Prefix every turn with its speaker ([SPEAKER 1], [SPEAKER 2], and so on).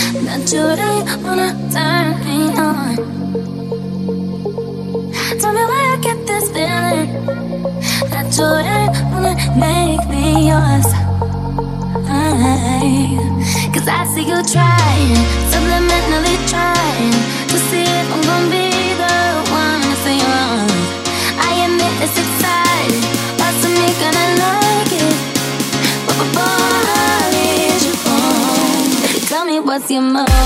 [SPEAKER 1] that you really wanna turn me on. Tell me where I get this feeling that you really wanna make me yours. Cause I see you trying, subliminally trying to see if I'm gonna be the one to say you're wrong. I admit it's exciting, parts of me gonna like it, but before I leave you home, baby, tell me what's your mind.